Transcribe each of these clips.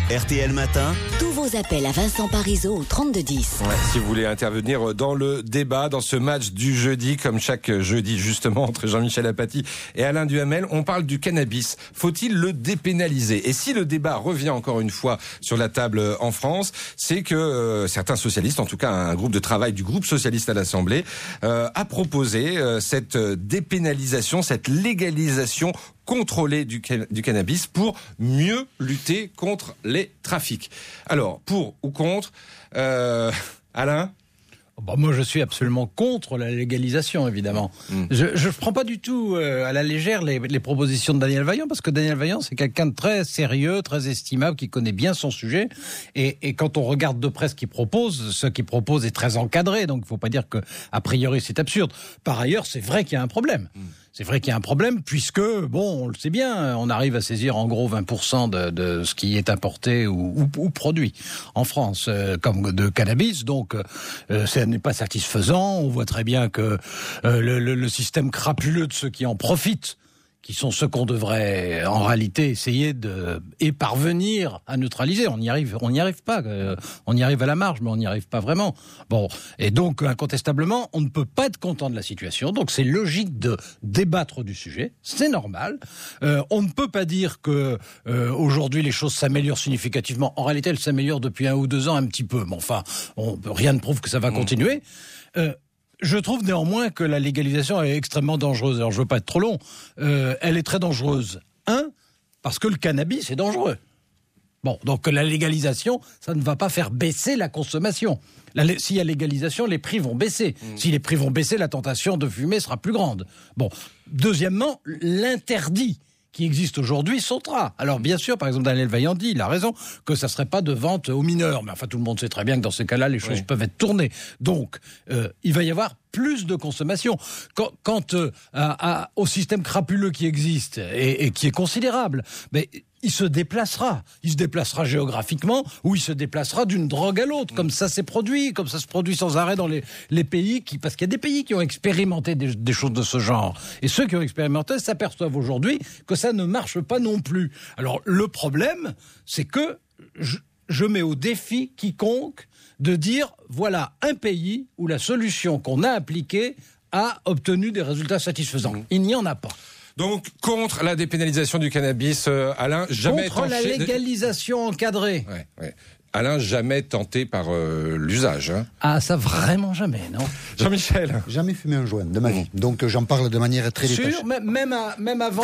RTL Matin. Tous vos appels à Vincent Parisot au 3210. Ouais, si vous voulez intervenir dans le débat, dans ce match du jeudi, comme chaque jeudi justement, entre Jean-Michel Apathy et Alain Duhamel, on parle du cannabis. Faut-il le dépénaliser ? Et si le débat revient encore une fois sur la table en France, c'est que certains socialistes, en tout cas un groupe de travail du groupe socialiste à l'Assemblée, a proposé cette dépénalisation, cette légalisation contrôler du cannabis pour mieux lutter contre les trafics. Alors, pour ou contre, Alain ? Moi, je suis absolument contre la légalisation, évidemment. Je ne prends pas du tout à la légère les propositions de Daniel Vaillant, parce que Daniel Vaillant, c'est quelqu'un de très sérieux, très estimable, qui connaît bien son sujet. Et quand on regarde de près ce qu'il propose est très encadré. Donc, il ne faut pas dire que, a priori, c'est absurde. Par ailleurs, c'est vrai qu'il y a un problème. C'est vrai qu'il y a un problème puisque, on le sait bien, on arrive à saisir en gros 20% de ce qui est importé ou produit en France comme de cannabis. Donc, ça n'est pas satisfaisant. On voit très bien que le système crapuleux de ceux qui en profitent, qui sont ceux qu'on devrait en réalité essayer et parvenir à neutraliser. On n'y arrive pas. On y arrive à la marge, mais on n'y arrive pas vraiment. Et donc incontestablement, on ne peut pas être content de la situation. Donc c'est logique de débattre du sujet. C'est normal. On ne peut pas dire que aujourd'hui les choses s'améliorent significativement. En réalité, elles s'améliorent depuis 1 ou 2 ans un petit peu. Mais enfin, rien ne prouve que ça va continuer. Je trouve néanmoins que la légalisation est extrêmement dangereuse. Alors, je veux pas être trop long. Elle est très dangereuse. Parce que le cannabis est dangereux. Donc la légalisation, ça ne va pas faire baisser la consommation. S'il y a légalisation, les prix vont baisser. Si les prix vont baisser, la tentation de fumer sera plus grande. Deuxièmement, l'interdit qui existe aujourd'hui sautera. Alors bien sûr, par exemple, Daniel Vaillant dit, il a raison, que ça ne serait pas de vente aux mineurs. Mais enfin, tout le monde sait très bien que dans ces cas-là, les choses peuvent être tournées. Donc, il va y avoir plus de consommation. Quant au système crapuleux qui existe et qui est considérable, mais il se déplacera. Il se déplacera géographiquement ou il se déplacera d'une drogue à l'autre. Comme ça s'est produit, comme ça se produit sans arrêt dans les pays parce qu'il y a des pays qui ont expérimenté des choses de ce genre. Et ceux qui ont expérimenté s'aperçoivent aujourd'hui que ça ne marche pas non plus. Alors le problème, c'est que je mets au défi quiconque de dire voilà un pays où la solution qu'on a appliquée a obtenu des résultats satisfaisants. Il n'y en a pas. Donc, contre la dépénalisation du cannabis, Alain, jamais contre la légalisation encadrée. Ouais. Alain, jamais tenté par l'usage. Ça vraiment jamais, non. Jean-Michel. Jamais fumé un joint de ma vie. Donc j'en parle de manière très détachée. Sûr, même avant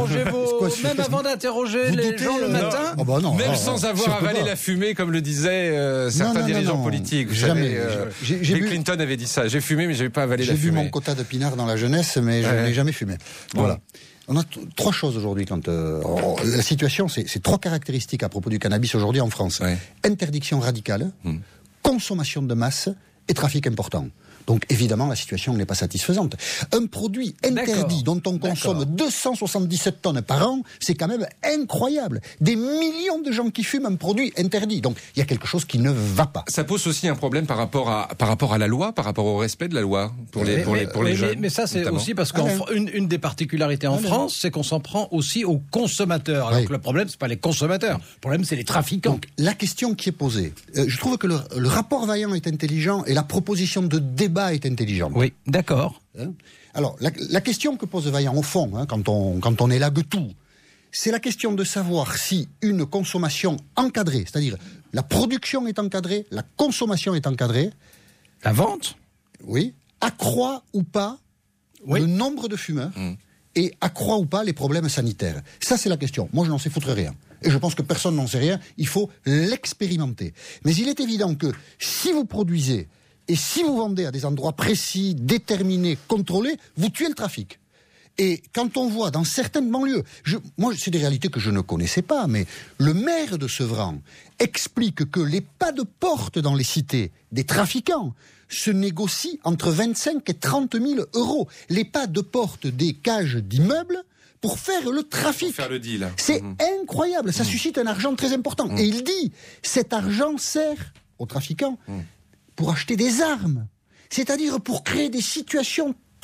d'interroger les gens le matin. Même sans avoir avalé la fumée, comme le disaient certains dirigeants politiques. Vous savez, Bill Clinton avait dit ça. J'ai fumé, mais je n'avais pas avalé la fumée. J'ai vu mon quota de pinard dans la jeunesse, mais je n'ai jamais fumé. Voilà. On a 3 choses aujourd'hui la situation, c'est 3 caractéristiques à propos du cannabis aujourd'hui en France. Interdiction radicale, consommation de masse et trafic important. Donc évidemment, la situation n'est pas satisfaisante. Un produit interdit dont on consomme 277 tonnes par an, c'est quand même incroyable. Des millions de gens qui fument un produit interdit. Donc il y a quelque chose qui ne va pas. Ça pose aussi un problème par rapport à la loi, par rapport au respect de la loi pour les jeunes. Mais ça, c'est notamment. Aussi parce qu'une des particularités en France, c'est qu'on s'en prend aussi aux consommateurs. Alors que le problème, c'est pas les consommateurs. Le problème, c'est les trafiquants. Donc la question qui est posée, je trouve que le rapport Vaillant est intelligent et la proposition de débat est intelligente. Oui, d'accord. Alors, la question que pose Vaillant, au fond, quand on élague tout, c'est la question de savoir si une consommation encadrée, c'est-à-dire la production est encadrée, la consommation est encadrée, la vente, accroît ou pas le nombre de fumeurs et accroît ou pas les problèmes sanitaires. Ça, c'est la question. Moi, je n'en sais foutre rien. Et je pense que personne n'en sait rien. Il faut l'expérimenter. Mais il est évident que si vous produisez et si vous vendez à des endroits précis, déterminés, contrôlés, vous tuez le trafic. Et quand on voit dans certaines banlieues, moi c'est des réalités que je ne connaissais pas, mais le maire de Sevran explique que les pas de porte dans les cités des trafiquants se négocient entre 25 et 30 000 euros. Les pas de porte des cages d'immeubles pour faire le trafic. Pour faire le deal. C'est incroyable, ça suscite un argent très important. Et il dit, cet argent sert aux trafiquants pour acheter des armes, c'est-à-dire pour créer des situations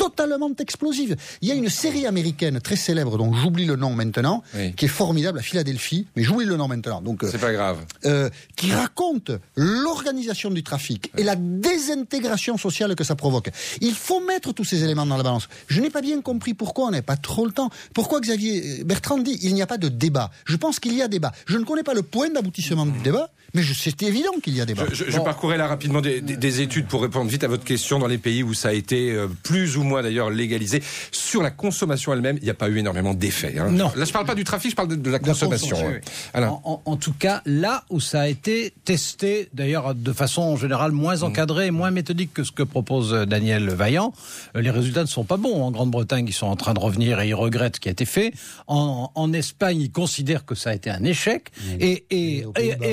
totalement explosive. Il y a une série américaine très célèbre, dont j'oublie le nom maintenant, qui est formidable, à Philadelphie, mais j'oublie le nom maintenant. Donc, c'est pas grave. Qui raconte l'organisation du trafic et la désintégration sociale que ça provoque. Il faut mettre tous ces éléments dans la balance. Je n'ai pas bien compris pourquoi on n'a pas trop le temps. Pourquoi Xavier Bertrand dit il n'y a pas de débat. Je pense qu'il y a débat. Je ne connais pas le point d'aboutissement du débat, mais c'est évident qu'il y a débat. Je parcourais là rapidement des études pour répondre vite à votre question dans les pays où ça a été plus ou moins d'ailleurs légalisé. Sur la consommation elle-même, il n'y a pas eu énormément d'effets. Hein. Non. Là, je ne parle pas du trafic, je parle de la consommation. Oui. En tout cas, là où ça a été testé, d'ailleurs de façon en général moins encadrée et moins méthodique que ce que propose Daniel Vaillant, les résultats ne sont pas bons. En Grande-Bretagne, ils sont en train de revenir et ils regrettent ce qui a été fait. En Espagne, ils considèrent que ça a été un échec. Et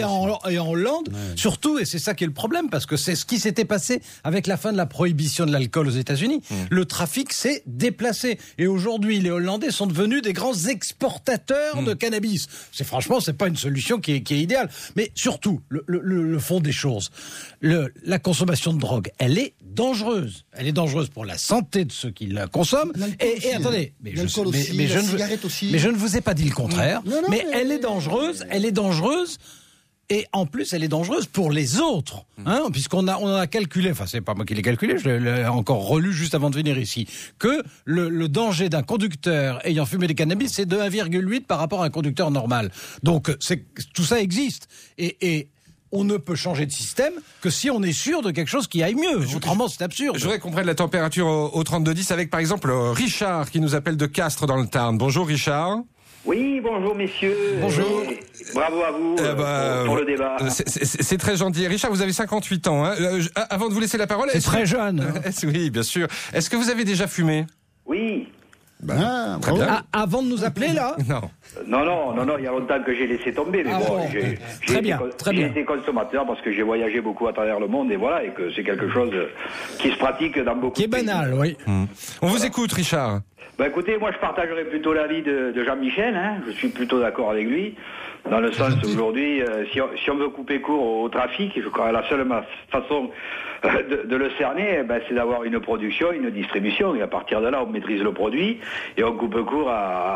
en Hollande, surtout, et c'est ça qui est le problème, parce que c'est ce qui s'était passé avec la fin de la prohibition de l'alcool aux États-Unis. Le trafic s'est déplacé. Et aujourd'hui, les Hollandais sont devenus des grands exportateurs de cannabis. Franchement, c'est pas une solution qui est idéale. Mais surtout, le fond des choses. La consommation de drogue, elle est dangereuse. Elle est dangereuse pour la santé de ceux qui la consomment. Et attendez, l'alcool aussi, la cigarette aussi. Mais je ne vous ai pas dit le contraire. Non, mais elle est dangereuse. Elle est dangereuse. Et en plus, elle est dangereuse pour les autres, puisqu'on a calculé, enfin c'est pas moi qui l'ai calculé, je l'ai encore relu juste avant de venir ici, que le danger d'un conducteur ayant fumé des cannabis, c'est de 1,8 par rapport à un conducteur normal. Donc tout ça existe. Et on ne peut changer de système que si on est sûr de quelque chose qui aille mieux. Autrement, c'est absurde. Je voudrais qu'on prenne la température au 32-10 avec par exemple Richard qui nous appelle de Castres dans le Tarn. Bonjour Richard. Oui, bonjour messieurs. Bonjour. Bravo à vous pour le débat. C'est très gentil. Richard, vous avez 58 ans. Hein. Avant de vous laisser la parole... C'est très jeune. Oui, bien sûr. Est-ce que vous avez déjà fumé ? Oui. Très bien. Avant de nous appeler, là ? Non. Non, il y a longtemps que j'ai laissé tomber. Mais j'ai été consommateur parce que j'ai voyagé beaucoup à travers le monde et voilà, et que c'est quelque chose qui se pratique dans beaucoup de pays. Qui est banal, oui. On vous écoute, Richard. Écoutez, moi je partagerais plutôt l'avis de Jean-Michel, je suis plutôt d'accord avec lui, dans le sens aujourd'hui, si on veut couper court au trafic, je crois que la seule façon de le cerner, c'est d'avoir une production, une distribution, et à partir de là on maîtrise le produit, et on coupe court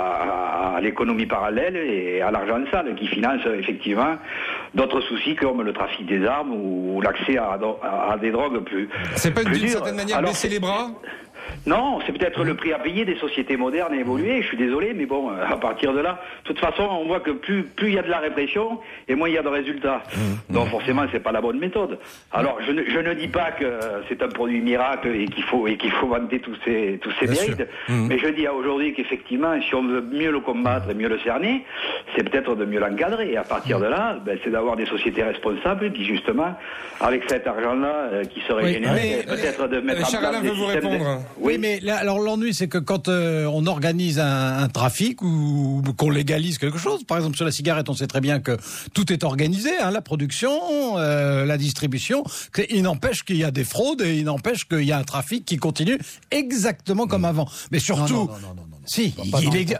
à l'économie parallèle et à l'argent sale, qui finance effectivement d'autres soucis comme le trafic des armes ou l'accès à des drogues plus... C'est pas d'une dures. certaine manière baisser les bras ? Non, c'est peut-être le prix à payer des sociétés modernes et évoluées, je suis désolé, mais bon, à partir de là, de toute façon, on voit que plus il y a de la répression, et moins il y a de résultats. Donc forcément, c'est pas la bonne méthode. Alors, je ne dis pas que c'est un produit miracle et qu'il faut vanter tous ses mérites, mais je dis aujourd'hui qu'effectivement, si on veut mieux le combattre et mieux le cerner, c'est peut-être de mieux l'encadrer, et à partir de là, c'est d'avoir des sociétés responsables qui, justement, avec cet argent-là qui serait généré, peut-être de mettre en place des systèmes... Oui, mais là, alors l'ennui, c'est que quand on organise un trafic ou qu'on légalise quelque chose, par exemple sur la cigarette, on sait très bien que tout est organisé, la production, la distribution. Il n'empêche qu'il y a des fraudes et il n'empêche qu'il y a un trafic qui continue exactement comme avant. Mais surtout, si, il est.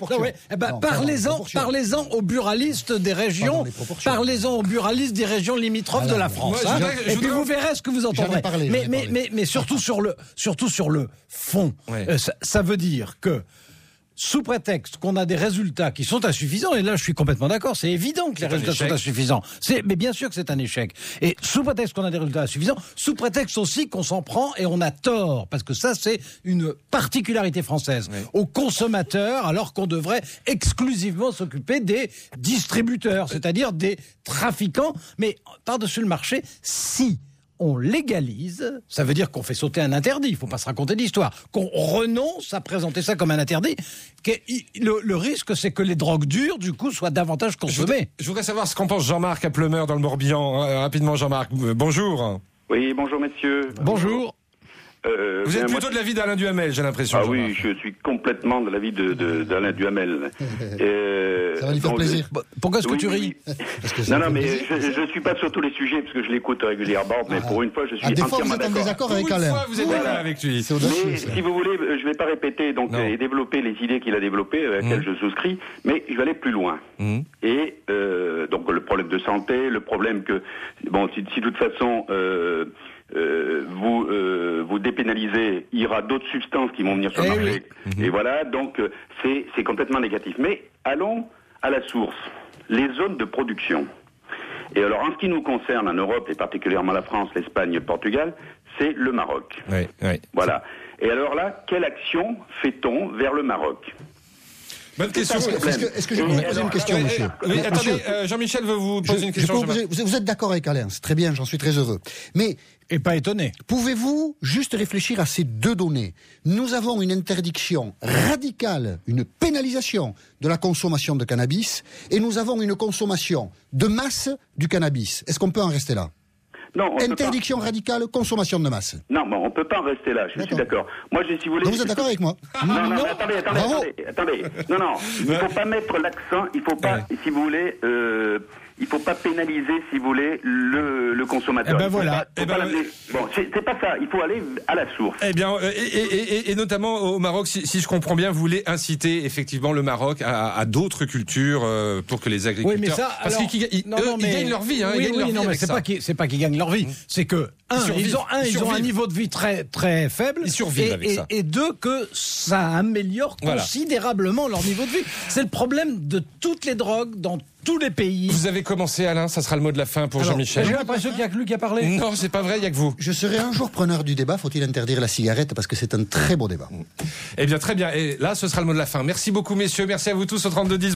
Parlez-en aux buralistes des régions. Parlez-en aux buralistes des régions limitrophes de la France. Et puis vous verrez ce que vous entendrez. Mais surtout sur le fond, ça veut dire que sous prétexte qu'on a des résultats qui sont insuffisants, et là je suis complètement d'accord, c'est évident que les résultats sont insuffisants. Mais bien sûr que c'est un échec. Et sous prétexte qu'on a des résultats insuffisants, sous prétexte aussi qu'on s'en prend et on a tort, parce que ça c'est une particularité française, aux consommateurs, alors qu'on devrait exclusivement s'occuper des distributeurs, c'est-à-dire des trafiquants, mais par-dessus le marché, si on légalise, ça veut dire qu'on fait sauter un interdit, il ne faut pas se raconter d'histoire, qu'on renonce à présenter ça comme un interdit, le risque c'est que les drogues dures, du coup, soient davantage consommées. Je voudrais savoir ce qu'en pense Jean-Marc à Pleumeur dans le Morbihan. Rapidement, Jean-Marc, bonjour. Oui, bonjour messieurs. Bonjour. Vous êtes plutôt de l'avis d'Alain Duhamel, j'ai l'impression. Ah oui, je suis complètement de l'avis d'Alain Duhamel. Ça va lui faire plaisir. Pourquoi est-ce que tu ris? Non, mais je ne suis pas sur tous les sujets, parce que je l'écoute régulièrement, mais pour une fois, je suis entièrement d'accord. Des fois, vous êtes en désaccord avec Alain. Une fois, vous êtes d'accord avec lui. Mais si vous voulez, je ne vais pas répéter et développer les idées qu'il a développées, à laquelle je souscris, mais je vais aller plus loin. Et donc le problème de santé, le problème que, bon, si de toute façon... vous dépénalisez, il y aura d'autres substances qui vont venir sur le marché. Et voilà, donc c'est complètement négatif. Mais allons à la source, les zones de production. Et alors, en ce qui nous concerne en Europe, et particulièrement la France, l'Espagne, le Portugal, c'est le Maroc. Oui. Voilà. Et alors là, quelle action fait-on vers le Maroc ? Bonne question. Est-ce que je peux vous poser une question, monsieur? Oui, attendez, Jean-Michel veut vous poser une question. Vous êtes d'accord avec Alain, c'est très bien, j'en suis très heureux. Mais et pas étonné. Pouvez-vous juste réfléchir à ces deux données? Nous avons une interdiction radicale, une pénalisation de la consommation de cannabis, et nous avons une consommation de masse du cannabis. Est-ce qu'on peut en rester là? Non, interdiction radicale, consommation de masse. Non, bon, on peut pas en rester là, je suis d'accord. Moi, si vous voulez... Vous êtes d'accord avec moi? Non, attendez. Non, il faut pas mettre l'accent, il faut pas, si vous voulez... il faut pas pénaliser, si vous voulez, le consommateur. Bon, c'est pas ça. Il faut aller à la source. Eh bien, et notamment au Maroc, si je comprends bien, vous voulez inciter effectivement le Maroc à d'autres cultures pour que les agriculteurs. Oui, mais ça, parce qu'ils gagnent leur vie. C'est pas qu'ils gagnent leur vie. C'est que ils ont un niveau de vie très très faible. Ils survivent avec ça. Et deux, que ça améliore considérablement leur niveau de vie. C'est le problème de toutes les drogues dans tous les pays. Vous avez commencé, Alain, ça sera le mot de la fin pour Jean-Michel. J'ai l'impression qu'il n'y a que lui qui a parlé. Non, c'est pas vrai, il n'y a que vous. Je serai un jour preneur du débat, faut-il interdire la cigarette, parce que c'est un très beau débat. Eh bien, très bien. Et là, ce sera le mot de la fin. Merci beaucoup, messieurs. Merci à vous tous au 32-10.